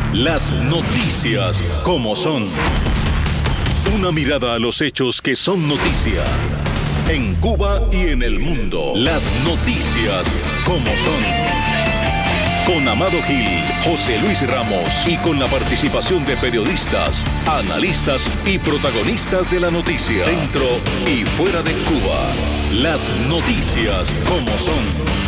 Las noticias como son. Una mirada a los hechos que son noticia. En Cuba y en el mundo. Las noticias como son. Con Amado Gil, José Luis Ramos y con la participación de periodistas, analistas y protagonistas de la noticia. Dentro y fuera de Cuba. Las noticias como son.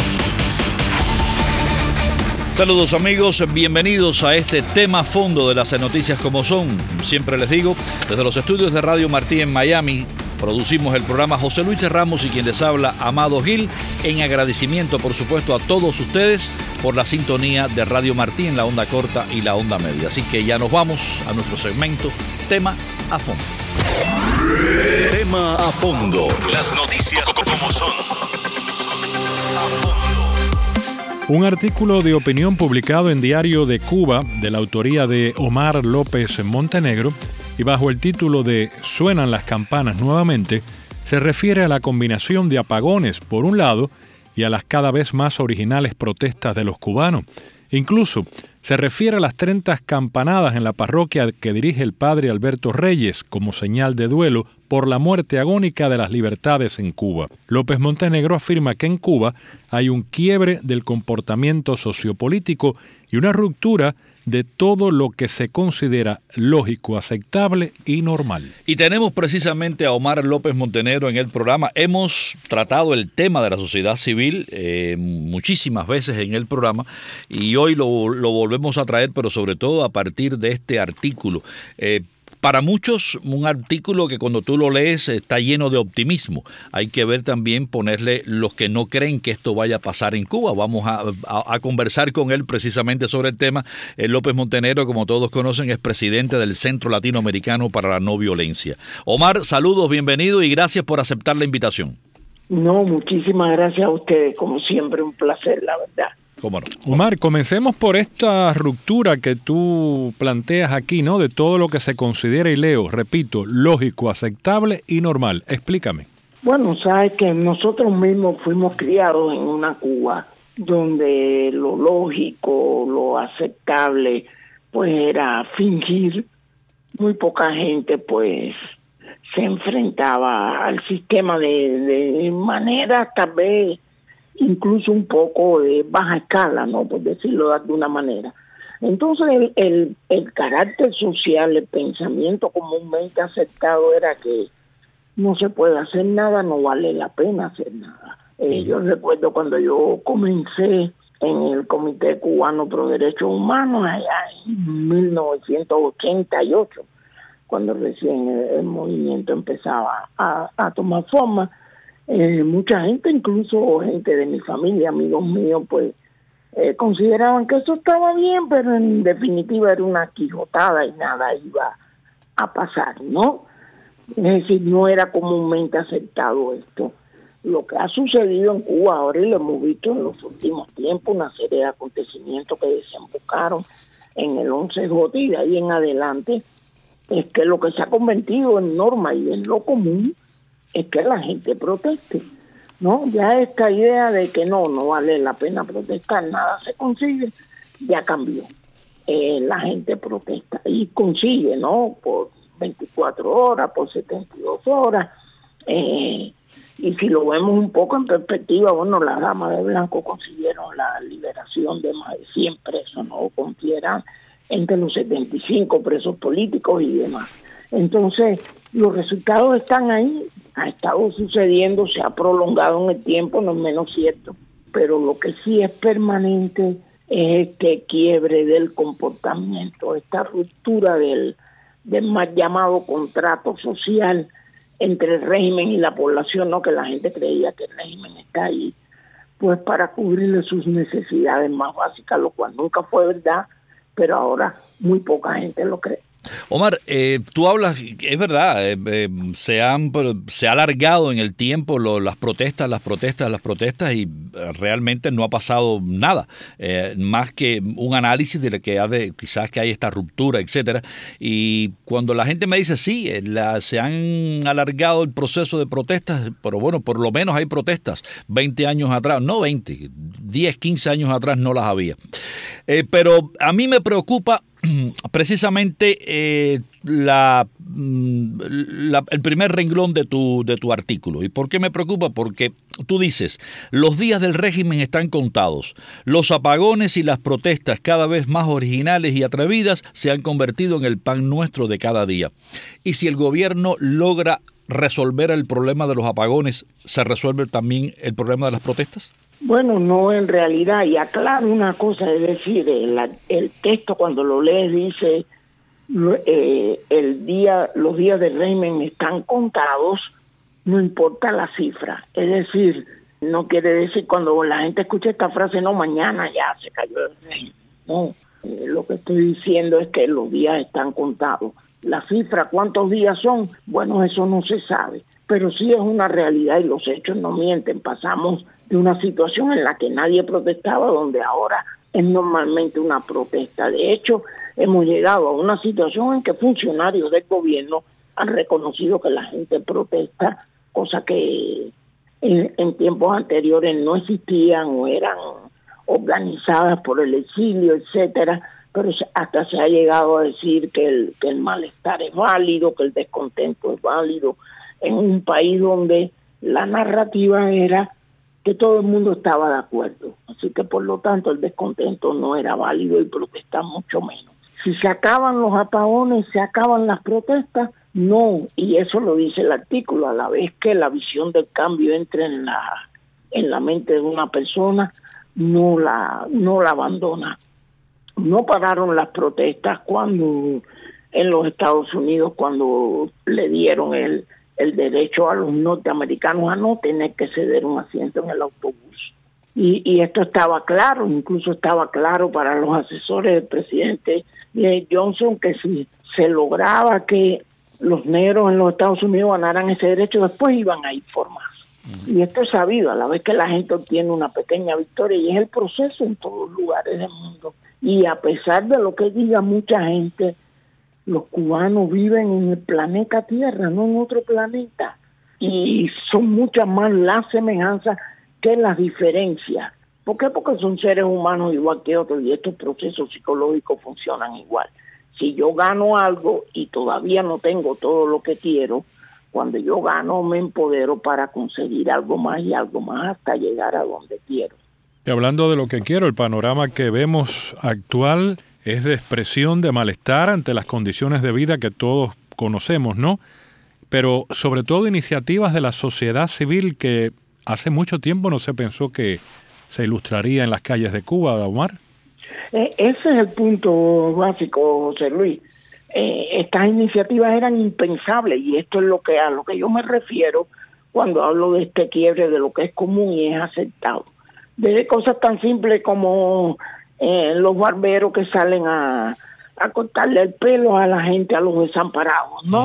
Saludos amigos, bienvenidos a este tema a fondo de las noticias como son. Siempre les digo, desde los estudios de Radio Martí en Miami, producimos el programa José Luis Ramos y quien les habla, Amado Gil, en agradecimiento por supuesto a todos ustedes por la sintonía de Radio Martí en la onda corta y la onda media. Así que ya nos vamos a nuestro segmento Tema a Fondo. Tema a Fondo. Las noticias como son. A fondo. Un artículo de opinión publicado en Diario de Cuba, de la autoría de Omar López Montenegro, y bajo el título de Suenan las campanas nuevamente, se refiere a la combinación de apagones, por un lado, y a las cada vez más originales protestas de los cubanos. Incluso se refiere a las 30 campanadas en la parroquia que dirige el padre Alberto Reyes como señal de duelo por la muerte agónica de las libertades en Cuba. López Montenegro afirma que en Cuba hay un quiebre del comportamiento sociopolítico y una ruptura de todo lo que se considera lógico, aceptable y normal. Y tenemos precisamente a Omar López Montenegro en el programa. Hemos tratado el tema de la sociedad civil muchísimas veces en el programa y hoy lo volvemos a traer, pero sobre todo a partir de este artículo. Para muchos, un artículo que cuando tú lo lees está lleno de optimismo. Hay que ver también, ponerle los que no creen que esto vaya a pasar en Cuba. Vamos a conversar con él precisamente sobre el tema. López Montenegro, como todos conocen, es presidente del Centro Latinoamericano para la No Violencia. Omar, saludos, bienvenido y gracias por aceptar la invitación. No, muchísimas gracias a ustedes. Como siempre, un placer, la verdad. ¿Cómo no? Omar, comencemos por esta ruptura que tú planteas aquí, ¿no? De todo lo que se considera, y leo, repito, lógico, aceptable y normal. Explícame. Bueno, sabes que nosotros mismos fuimos criados en una Cuba donde lo lógico, lo aceptable, pues era fingir. Muy poca gente, pues, se enfrentaba al sistema de manera tal vez incluso un poco de baja escala, ¿no? Por decirlo de alguna manera. Entonces el carácter social, el pensamiento comúnmente aceptado era que no se puede hacer nada, no vale la pena hacer nada. Yo recuerdo cuando yo comencé en el Comité Cubano Pro Derechos Humanos allá en 1988, cuando recién el movimiento empezaba a tomar forma. Mucha gente, incluso gente de mi familia, amigos míos, pues consideraban que eso estaba bien, pero en definitiva era una quijotada y nada iba a pasar, ¿no? Es decir, no era comúnmente aceptado esto. Lo que ha sucedido en Cuba ahora, y lo hemos visto en los últimos tiempos, una serie de acontecimientos que desembocaron en el 11J y de ahí en adelante, es que lo que se ha convertido en norma y en lo común es que la gente proteste, ¿no? Ya esta idea de que no vale la pena protestar, nada se consigue, ya cambió. La gente protesta y consigue, ¿no? Por 24 horas, por 72 horas. Y si lo vemos un poco en perspectiva, bueno, las damas de blanco consiguieron la liberación de más de 100 presos, ¿no? Consideran entre los 75 presos políticos y demás. Entonces, los resultados están ahí, ha estado sucediendo, se ha prolongado en el tiempo, no es menos cierto, pero lo que sí es permanente es este quiebre del comportamiento, esta ruptura del mal llamado contrato social entre el régimen y la población, no que la gente creía que el régimen está ahí, pues para cubrirle sus necesidades más básicas, lo cual nunca fue verdad, pero ahora muy poca gente lo cree. Omar, tú hablas, es verdad, se ha alargado en el tiempo las protestas y realmente no ha pasado nada, más que un análisis de lo que quizás que hay esta ruptura, etcétera. Y cuando la gente me dice, sí, se han alargado el proceso de protestas, pero bueno, por lo menos hay protestas 20 años atrás, no 20, 10, 15 años atrás no las había. Pero a mí me preocupa precisamente el primer renglón de tu artículo. ¿Y por qué me preocupa? Porque tú dices, los días del régimen están contados. Los apagones y las protestas cada vez más originales y atrevidas se han convertido en el pan nuestro de cada día. Y si el gobierno logra resolver el problema de los apagones, ¿se resuelve también el problema de las protestas? Bueno, no en realidad, y aclaro una cosa, es decir, el texto cuando lo lees dice los días del régimen están contados, no importa la cifra, es decir, no quiere decir cuando la gente escucha esta frase, no, mañana ya se cayó el régimen, no, lo que estoy diciendo es que los días están contados. La cifra, ¿cuántos días son? Bueno, eso no se sabe, pero sí es una realidad y los hechos no mienten. Pasamos de una situación en la que nadie protestaba, donde ahora es normalmente una protesta. De hecho, hemos llegado a una situación en que funcionarios del gobierno han reconocido que la gente protesta, cosa que en tiempos anteriores no existían o eran organizadas por el exilio, etcétera. Pero hasta se ha llegado a decir que el malestar es válido, que el descontento es válido, en un país donde la narrativa era que todo el mundo estaba de acuerdo. Así que, por lo tanto, el descontento no era válido y protestar mucho menos. Si se acaban los apagones, se acaban las protestas, no, y eso lo dice el artículo, a la vez que la visión del cambio entre en la mente de una persona, no la abandona. No pararon las protestas cuando en los Estados Unidos, cuando le dieron el derecho a los norteamericanos a no tener que ceder un asiento en el autobús. Y esto estaba claro, incluso estaba claro para los asesores del presidente Johnson, que si se lograba que los negros en los Estados Unidos ganaran ese derecho, después iban a ir por más. Y esto es sabido, a la vez que la gente obtiene una pequeña victoria, y es el proceso en todos los lugares del mundo. Y a pesar de lo que diga mucha gente, los cubanos viven en el planeta Tierra, no en otro planeta. Y son muchas más las semejanzas que las diferencias. ¿Por qué? Porque son seres humanos igual que otros y estos procesos psicológicos funcionan igual. Si yo gano algo y todavía no tengo todo lo que quiero, cuando yo gano me empodero para conseguir algo más y algo más hasta llegar a donde quiero. Y hablando de lo que quiero, el panorama que vemos actual es de expresión de malestar ante las condiciones de vida que todos conocemos, ¿no? Pero sobre todo iniciativas de la sociedad civil que hace mucho tiempo no se pensó que se ilustraría en las calles de Cuba, Omar. Ese es el punto básico, José Luis. Estas iniciativas eran impensables y esto es a lo que yo me refiero cuando hablo de este quiebre de lo que es común y es aceptado. Desde cosas tan simples como los barberos que salen a cortarle el pelo a la gente, a los desamparados, ¿no?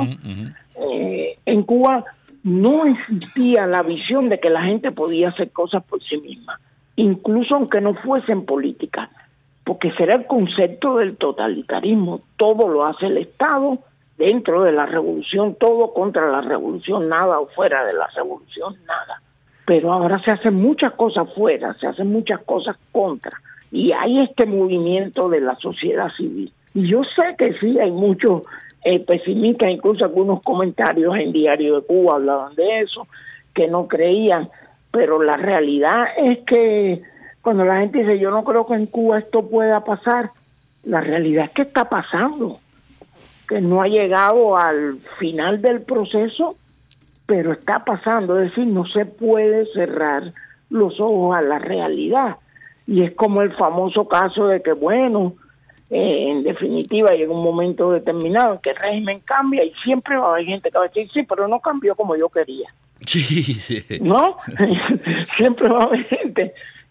En Cuba no existía la visión de que la gente podía hacer cosas por sí misma, incluso aunque no fuesen políticas, porque será el concepto del totalitarismo. Todo lo hace el Estado dentro de la revolución, todo contra la revolución, nada, o fuera de la revolución, nada. Pero ahora se hacen muchas cosas fuera, se hacen muchas cosas contra, y hay este movimiento de la sociedad civil. Y yo sé que sí, hay muchos pesimistas, incluso algunos comentarios en Diario de Cuba hablaban de eso, que no creían, pero la realidad es que cuando la gente dice, yo no creo que en Cuba esto pueda pasar, la realidad es que está pasando, que no ha llegado al final del proceso, pero está pasando, es decir, no se puede cerrar los ojos a la realidad. Y es como el famoso caso de que, bueno, en definitiva llega un momento determinado en que el régimen cambia y siempre va a haber gente que va a decir, sí, pero no cambió como yo quería. Sí. ¿No? Siempre va a haber gente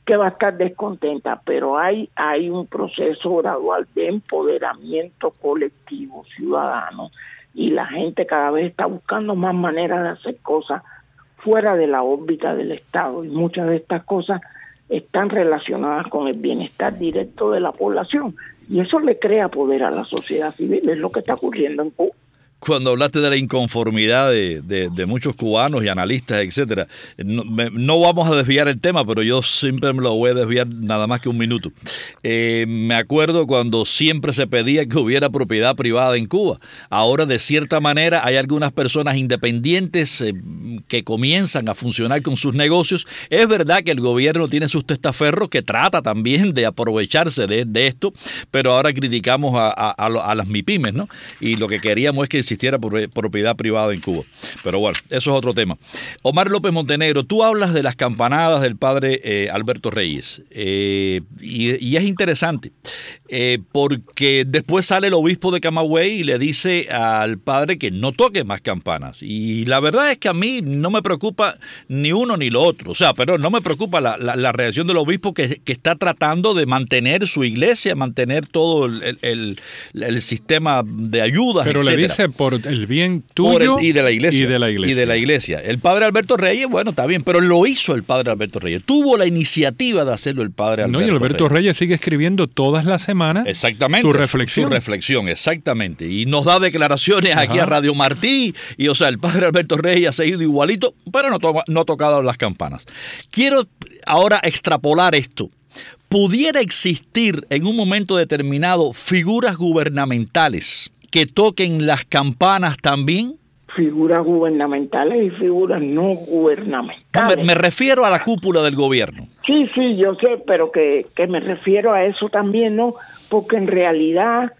que va a estar descontenta, pero hay un proceso gradual de empoderamiento colectivo ciudadano y la gente cada vez está buscando más maneras de hacer cosas fuera de la órbita del Estado, y muchas de estas cosas están relacionadas con el bienestar directo de la población, y eso le crea poder a la sociedad civil. Es lo que está ocurriendo en Cuba. Cuando hablaste de la inconformidad de muchos cubanos y analistas, etcétera, no vamos a desviar el tema, pero yo siempre me lo voy a desviar nada más que un minuto. Me acuerdo cuando siempre se pedía que hubiera propiedad privada en Cuba. Ahora, de cierta manera, hay algunas personas independientes que comienzan a funcionar con sus negocios. Es verdad que el gobierno tiene sus testaferros que trata también de aprovecharse de esto, pero ahora criticamos a las MIPYMES, ¿no? Y lo que queríamos es que existiera propiedad privada en Cuba. Pero bueno, eso es otro tema. Omar López Montenegro, tú hablas de las campanadas del padre Alberto Reyes, y es interesante, porque después sale el obispo de Camagüey y le dice al padre que no toque más campanas. Y la verdad es que a mí no me preocupa ni uno ni lo otro. O sea, pero no me preocupa la reacción del obispo que está tratando de mantener su iglesia, mantener todo el sistema de ayudas, pero etcétera. Le dice por el bien tuyo y de la iglesia. Y de la iglesia. El padre Alberto Reyes, bueno, está bien, pero lo hizo el padre Alberto Reyes. Tuvo la iniciativa de hacerlo el padre Alberto Reyes. No, y Alberto Reyes sigue escribiendo todas las semanas exactamente, su reflexión. Su reflexión, exactamente. Y nos da declaraciones aquí a Radio Martí. Y, o sea, el padre Alberto Reyes ha seguido igualito, pero no ha tocado las campanas. Quiero ahora extrapolar esto. ¿Pudiera existir en un momento determinado figuras gubernamentales que toquen las campanas también? Figuras gubernamentales y figuras no gubernamentales. Me refiero a la cúpula del gobierno. Sí, yo sé, pero que me refiero a eso también, ¿no? Porque en realidad,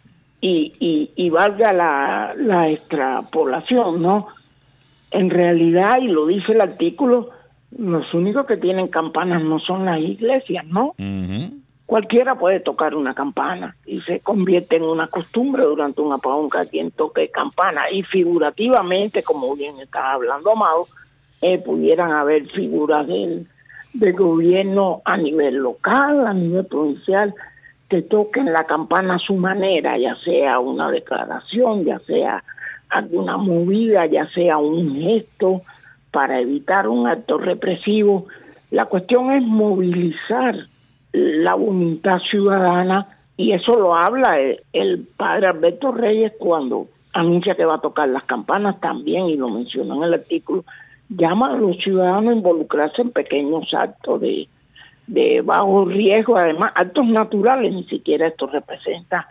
y valga la extrapolación, ¿no? En realidad, y lo dice el artículo, los únicos que tienen campanas no son las iglesias, ¿no? Uh-huh. Cualquiera puede tocar una campana y se convierte en una costumbre durante un apagón que quien toque campana. Y figurativamente, como bien está hablando Amado, pudieran haber figuras del gobierno a nivel local, a nivel provincial, que toquen la campana a su manera, ya sea una declaración, ya sea alguna movida, ya sea un gesto para evitar un acto represivo. La cuestión es movilizar la voluntad ciudadana, y eso lo habla el padre Alberto Reyes cuando anuncia que va a tocar las campanas también, y lo menciona en el artículo. Llama a los ciudadanos a involucrarse en pequeños actos de bajo riesgo, además actos naturales. Ni siquiera esto representa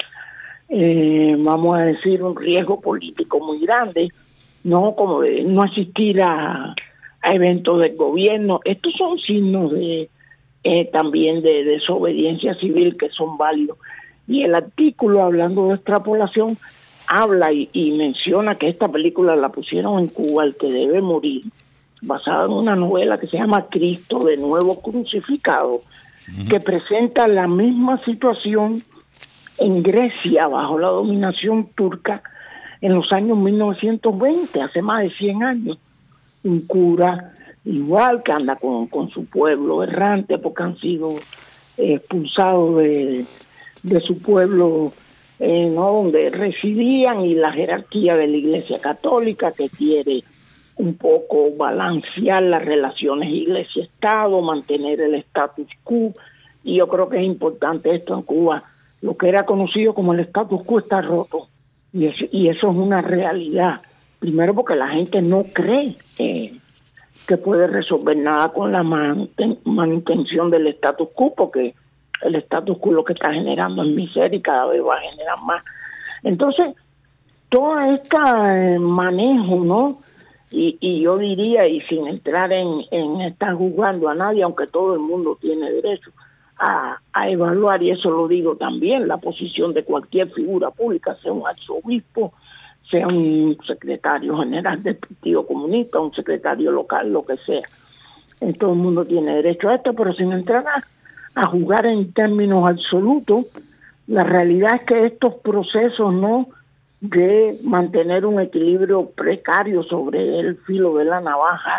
vamos a decir un riesgo político muy grande, no como de no asistir a eventos del gobierno. Estos son signos de también de desobediencia civil que son válidos. Y el artículo, hablando de extrapolación, habla y menciona que esta película la pusieron en Cuba, El que debe morir, basada en una novela que se llama Cristo de nuevo crucificado, que presenta la misma situación en Grecia bajo la dominación turca en los años 1920, hace más de 100 años. Un cura igual que anda con su pueblo errante porque han sido expulsados de su pueblo, ¿no?, donde residían, y la jerarquía de la Iglesia Católica que quiere un poco balancear las relaciones Iglesia-Estado, mantener el status quo. Y yo creo que es importante esto en Cuba. Lo que era conocido como el status quo está roto, y eso es una realidad. Primero porque la gente no cree que puede resolver nada con la manutención del status quo, porque el status quo lo que está generando es miseria y cada vez va a generar más. Entonces, todo este manejo, ¿no? Y yo diría, y sin entrar en estar juzgando a nadie, aunque todo el mundo tiene derecho a evaluar, y eso lo digo también, la posición de cualquier figura pública, sea un arzobispo, sea un secretario general del Partido Comunista, un secretario local, lo que sea. Todo el mundo tiene derecho a esto, pero sin entrar a jugar en términos absolutos, la realidad es que estos procesos, ¿no?, de mantener un equilibrio precario sobre el filo de la navaja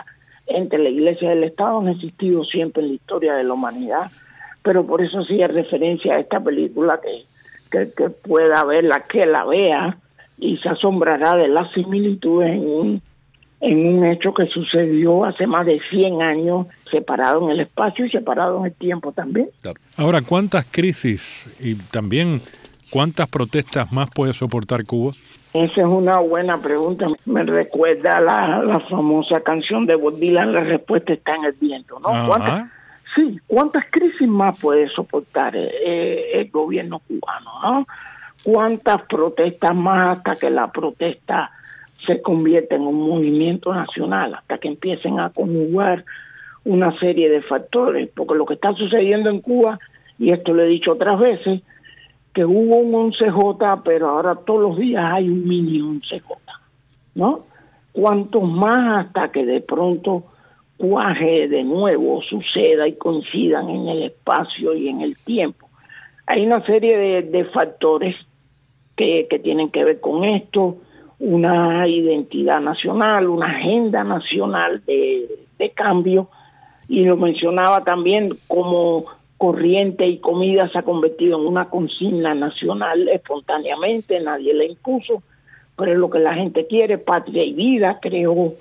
entre la Iglesia y el Estado han existido siempre en la historia de la humanidad, pero por eso hacía referencia a esta película que pueda verla, que la vea y se asombrará de las similitudes en un hecho que sucedió hace más de 100 años, separado en el espacio y separado en el tiempo también. Ahora, ¿cuántas crisis y también cuántas protestas más puede soportar Cuba? Esa es una buena pregunta. Me recuerda la famosa canción de Bob Dylan, La respuesta está en el viento, ¿no? ¿Cuántas crisis más puede soportar el gobierno cubano, ¿no? ¿Cuántas protestas más hasta que la protesta se convierta en un movimiento nacional, hasta que empiecen a conjugar una serie de factores? Porque lo que está sucediendo en Cuba, y esto lo he dicho otras veces, que hubo un 11J, pero ahora todos los días hay un mini 11J, ¿no? Cuanto más hasta que de pronto cuaje de nuevo, suceda y coincidan en el espacio y en el tiempo. Hay una serie de factores que tienen que ver con esto, una identidad nacional, una agenda nacional de cambio, y lo mencionaba también como corriente y comida se ha convertido en una consigna nacional espontáneamente, nadie la impuso, pero es lo que la gente quiere. Patria y Vida creó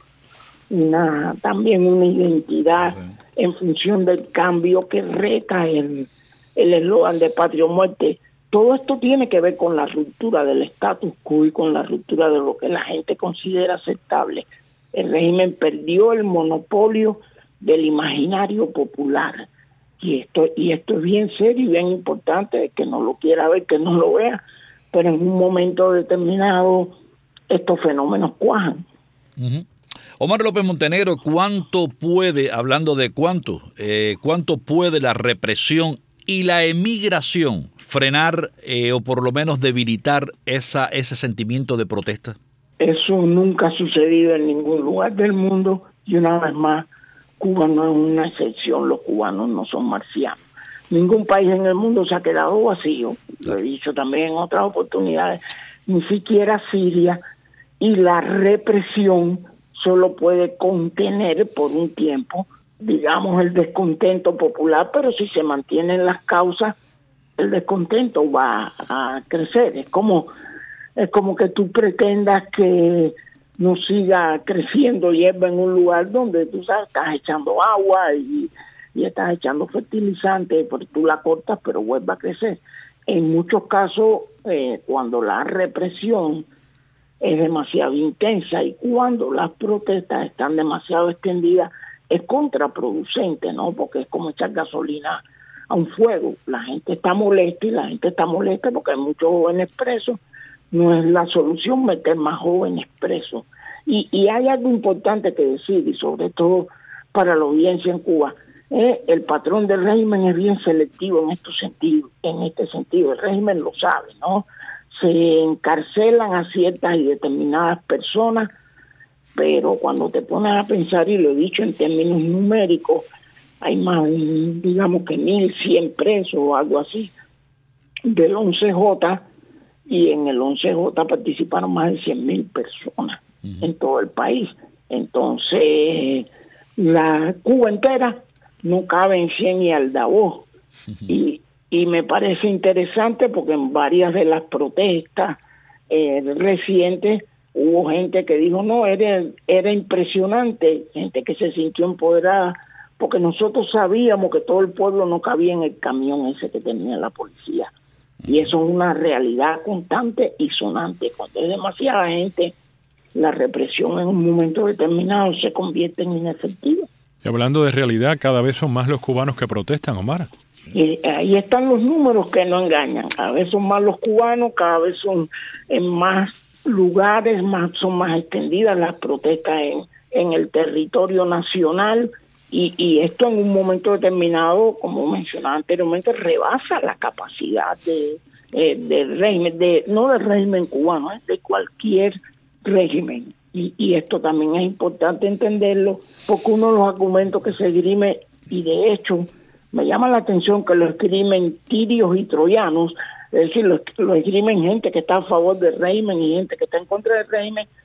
también una identidad en función del cambio que reta el eslogan de Patria o Muerte. Todo esto tiene que ver con la ruptura del status quo y con la ruptura de lo que la gente considera aceptable. El régimen perdió el monopolio del imaginario popular. Y esto es bien serio y bien importante, que no lo quiera ver, que no lo vea, pero en un momento determinado estos fenómenos cuajan. Uh-huh. Omar López Montenegro, ¿cuánto puede la represión y la emigración frenar o por lo menos debilitar ese sentimiento de protesta? Eso nunca ha sucedido en ningún lugar del mundo, y una vez más, Cuba no es una excepción, los cubanos no son marcianos. Ningún país en el mundo se ha quedado vacío, lo he dicho también en otras oportunidades, ni siquiera Siria, y la represión solo puede contener por un tiempo, digamos, el descontento popular, pero si se mantienen las causas, el descontento va a crecer. Es como que tú pretendas que no siga creciendo hierba en un lugar donde tú sabes, estás echando agua y estás echando fertilizante, pero tú la cortas, pero vuelve a crecer. En muchos casos, cuando la represión es demasiado intensa y cuando las protestas están demasiado extendidas, es contraproducente, ¿no? Porque es como echar gasolina a un fuego. La gente está molesta, y la gente está molesta porque hay muchos jóvenes presos. No es la solución meter más jóvenes presos. Y hay algo importante que decir, y sobre todo para la audiencia en Cuba. El patrón del régimen es bien selectivo en este sentido. El régimen lo sabe, ¿no? Se encarcelan a ciertas y determinadas personas, pero cuando te pones a pensar, y lo he dicho en términos numéricos, hay más, digamos que 1.100 presos o algo así del 11J, y en el 11J participaron más de 100.000 personas en todo el país. Entonces, la Cuba entera no cabe en 100 y Aldabó. Y me parece interesante porque en varias de las protestas recientes hubo gente que dijo, no, era impresionante, gente que se sintió empoderada, porque nosotros sabíamos que todo el pueblo no cabía en el camión ese que tenía la policía. Y eso es una realidad constante y sonante. Cuando hay demasiada gente, la represión en un momento determinado se convierte en inefectiva. Y hablando de realidad, cada vez son más los cubanos que protestan, Omar. Y ahí están los números que no engañan. Cada vez son más los cubanos, cada vez son en más lugares, son más extendidas las protestas en el territorio nacional. Y esto en un momento determinado, como mencionaba anteriormente, rebasa la capacidad del régimen, no del régimen cubano, de cualquier régimen. Y esto también es importante entenderlo, porque uno de los argumentos que se esgrime, y de hecho me llama la atención que lo esgrimen tirios y troyanos, es decir, lo esgrimen gente que está a favor del régimen y gente que está en contra del régimen,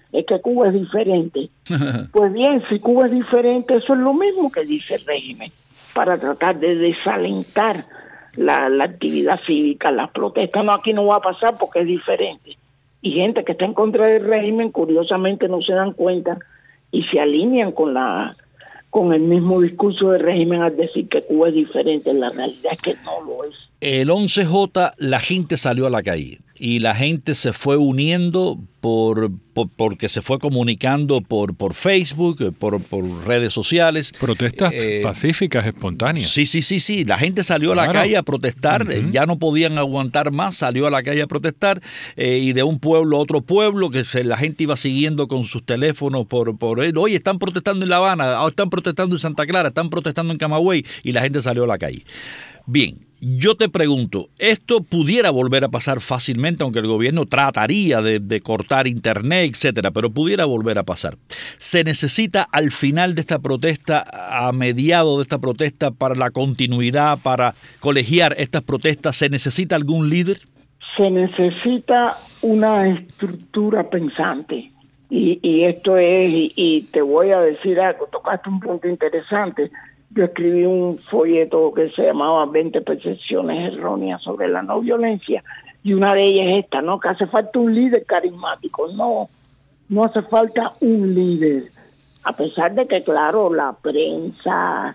es que Cuba es diferente. Pues bien, si Cuba es diferente, eso es lo mismo que dice el régimen, para tratar de desalentar la actividad cívica, las protestas. No, aquí no va a pasar porque es diferente. Y gente que está en contra del régimen, curiosamente, no se dan cuenta y se alinean con el mismo discurso del régimen al decir que Cuba es diferente. La realidad es que no lo es. El 11J, la gente salió a la calle y la gente se fue uniendo porque se fue comunicando por Facebook, por redes sociales. Protestas pacíficas, espontáneas. Sí. La gente salió a la calle a protestar, ya no podían aguantar más, salió a la calle a protestar y de un pueblo a otro pueblo que la gente iba siguiendo con sus teléfonos oye, están protestando en La Habana, están protestando en Santa Clara, están protestando en Camagüey y la gente salió a la calle. Bien, yo te pregunto, esto pudiera volver a pasar fácilmente, aunque el gobierno trataría de cortar internet, etcétera, pero pudiera volver a pasar. ¿Se necesita al final de esta protesta, a mediados de esta protesta, para la continuidad, para colegiar estas protestas, se necesita algún líder? Se necesita una estructura pensante. Y esto es, y te voy a decir algo, tocaste un punto interesante. Yo escribí un folleto que se llamaba 20 percepciones erróneas sobre la no violencia, y una de ellas es esta, ¿no? Que hace falta un líder carismático. No hace falta un líder, a pesar de que, claro, la prensa,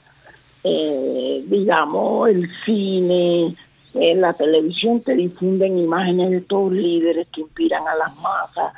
digamos, el cine, la televisión te difunden imágenes de estos líderes que inspiran a las masas.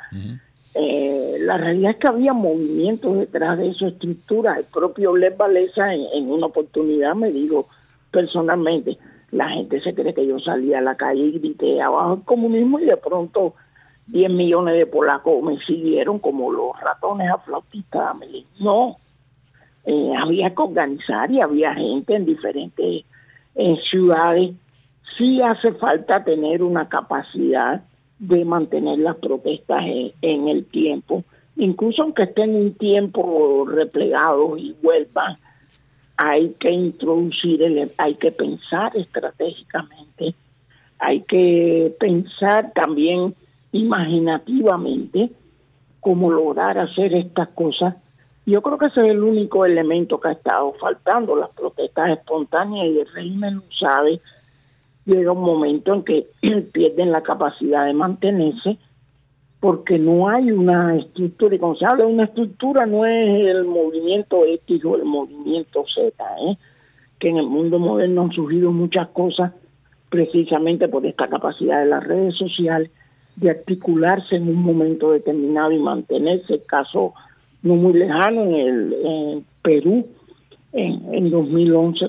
La realidad es que había movimientos detrás de esa estructura. El propio Lech Walesa en una oportunidad me dijo personalmente, la gente se cree que yo salía a la calle y grité abajo el comunismo y de pronto 10 millones de polacos me siguieron como los ratones a flautista. No, había que organizar y había gente en diferentes ciudades. Sí hace falta tener una capacidad de mantener las protestas en el tiempo, incluso aunque estén un tiempo replegados y vuelvan, hay que introducir, hay que pensar estratégicamente, hay que pensar también imaginativamente cómo lograr hacer estas cosas. Yo creo que ese es el único elemento que ha estado faltando. Las protestas espontáneas y el régimen lo sabe. Llega un momento en que pierden la capacidad de mantenerse porque no hay una estructura. Y cuando se habla de una estructura no es el movimiento X o el movimiento Z, que en el mundo moderno han surgido muchas cosas precisamente por esta capacidad de las redes sociales de articularse en un momento determinado y mantenerse. El caso no muy lejano en Perú, en 2011,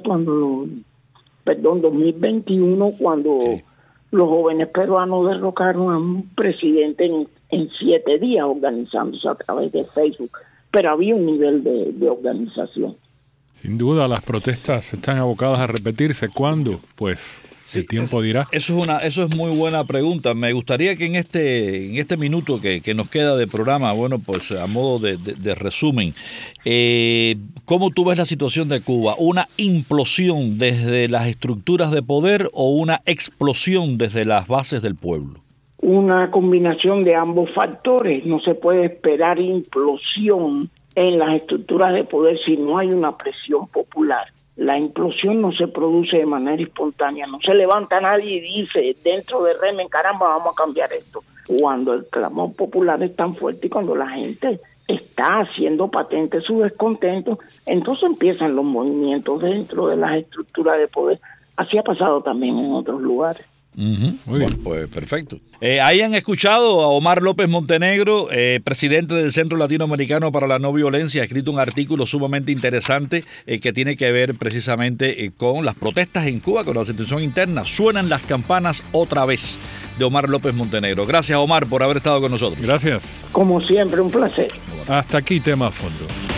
2021, cuando los jóvenes peruanos derrocaron a un presidente en 7 días organizándose a través de Facebook. Pero había un nivel de organización. Sin duda, las protestas están abocadas a repetirse. ¿Cuándo? Pues el tiempo dirá. Eso es muy buena pregunta. Me gustaría que en este minuto que nos queda de programa, bueno, pues a modo de resumen, ¿cómo tú ves la situación de Cuba? ¿Una implosión desde las estructuras de poder o una explosión desde las bases del pueblo? Una combinación de ambos factores. No se puede esperar implosión en las estructuras de poder si no hay una presión popular. La implosión no se produce de manera espontánea, no se levanta nadie y dice dentro del régimen, caramba, vamos a cambiar esto. Cuando el clamor popular es tan fuerte y cuando la gente está haciendo patente su descontento, entonces empiezan los movimientos dentro de las estructuras de poder. Así ha pasado también en otros lugares. Muy bien, pues perfecto. Ahí han escuchado a Omar López Montenegro, presidente del Centro Latinoamericano para la No Violencia. Ha escrito un artículo sumamente interesante que tiene que ver precisamente con las protestas en Cuba, con la situación interna. Suenan las campanas otra vez, de Omar López Montenegro. Gracias, Omar, por haber estado con nosotros. Gracias. Como siempre, un placer. Hasta aquí Tema a Fondo.